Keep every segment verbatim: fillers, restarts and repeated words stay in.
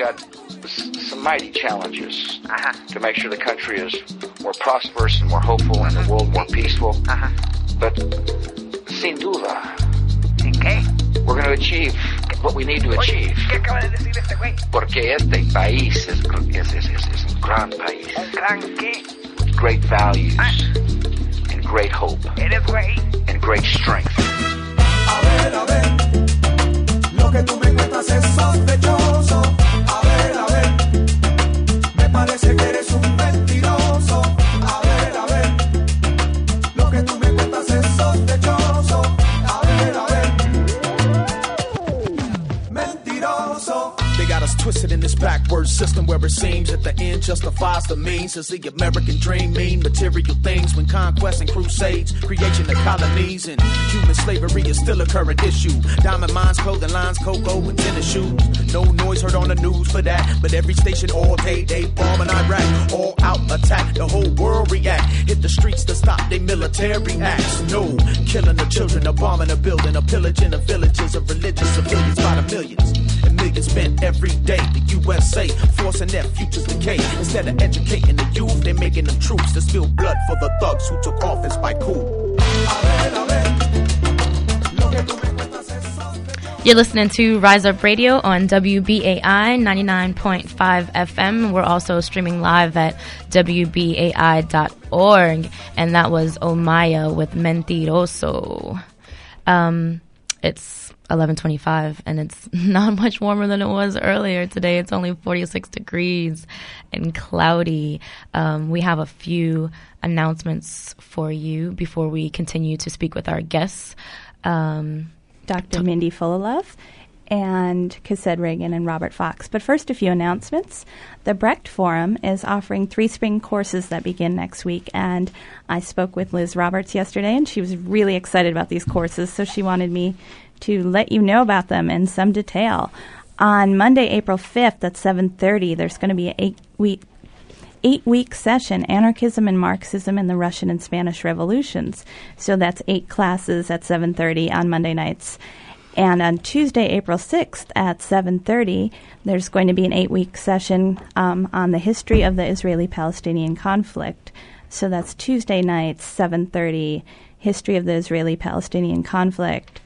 got s- some mighty challenges Ajá. to make sure the country is more prosperous and more hopeful and the world more peaceful. Ajá. But sin duda, ¿En qué? we're going to achieve what we need to Oye, achieve. ¿qué acaba de decir este güey? Porque este país es, es, es, es, es un gran país. ¿Un gran qué? With great values Ah. and great hope ¿Eres güey? and great strength. A ver, a ver, lo que tú me cuentas es sospechoso. A ver, a ver, me parece que eres un mentiroso. A ver, a ver, lo que tú me cuentas es sospechoso. A ver, a ver, mentiroso. They got us twisted in this backwards system where it seems at the end justifies the means. Does the American dream mean material things when conquest and crusades, creation of colonies and human slavery is still a current issue? Diamond mines, clothing lines, cocoa and tennis shoes. No noise heard on the news for that, but every station all day they bomb in Iraq. All out attack, the whole world react. Hit the streets to stop their military acts. No, killing the children, a bombing a building, a pillaging the villages of religious civilians by the millions. And millions spent every day. The U S A forcing their futures decay. Instead of educating the youth, they're making them troops to spill blood for the thugs who took office by coup. You're listening to Rise Up Radio on W B A I ninety-nine point five F M. We're also streaming live at W B A I dot org. And that was Omaya with Mentiroso. Um, it's eleven twenty-five and it's not much warmer than it was earlier today. It's only forty-six degrees and cloudy. Um, we have a few announcements for you before we continue to speak with our guests. Um, Doctor Mindy Fullilove and Cassette Reagan and Robert Fox. But first, a few announcements. The Brecht Forum is offering three spring courses that begin next week, and I spoke with Liz Roberts yesterday, and she was really excited about these courses, so she wanted me to let you know about them in some detail. On Monday, April fifth at seven thirty, there's going to be an eight-week eight-week session, Anarchism and Marxism in the Russian and Spanish Revolutions. So that's eight classes at seven thirty on Monday nights. And on Tuesday, April sixth at seven thirty, there's going to be an eight-week session um, on the history of the Israeli-Palestinian conflict. So that's Tuesday nights, seven thirty, History of the Israeli-Palestinian conflict.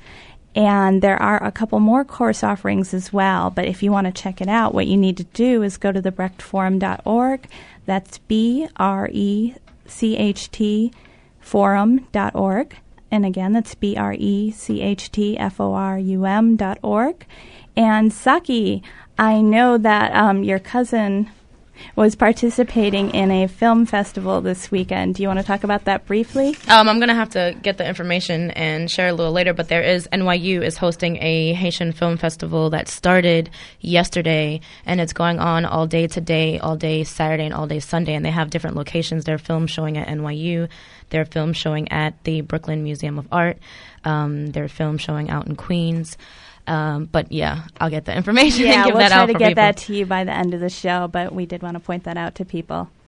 And there are a couple more course offerings as well. But if you want to check it out, what you need to do is go to the brecht forum dot org. That's B R E C H T forum dot org. And again, that's B R E C H T F O R U M dot org. And Saki, I know that um, your cousin was participating in a film festival this weekend. Do you want to talk about that briefly? Um, I'm going to have to get the information and share a little later, but there is, N Y U is hosting a Haitian film festival that started yesterday, and it's going on all day today, all day Saturday, and all day Sunday, and they have different locations. There are films showing at N Y U. There are films showing at the Brooklyn Museum of Art. Um, there are films showing out in Queens. Um, but yeah, I'll get the information yeah, and give we'll that out for people. Yeah, we'll try to get that to you by the end of the show, but we did want to point that out to people.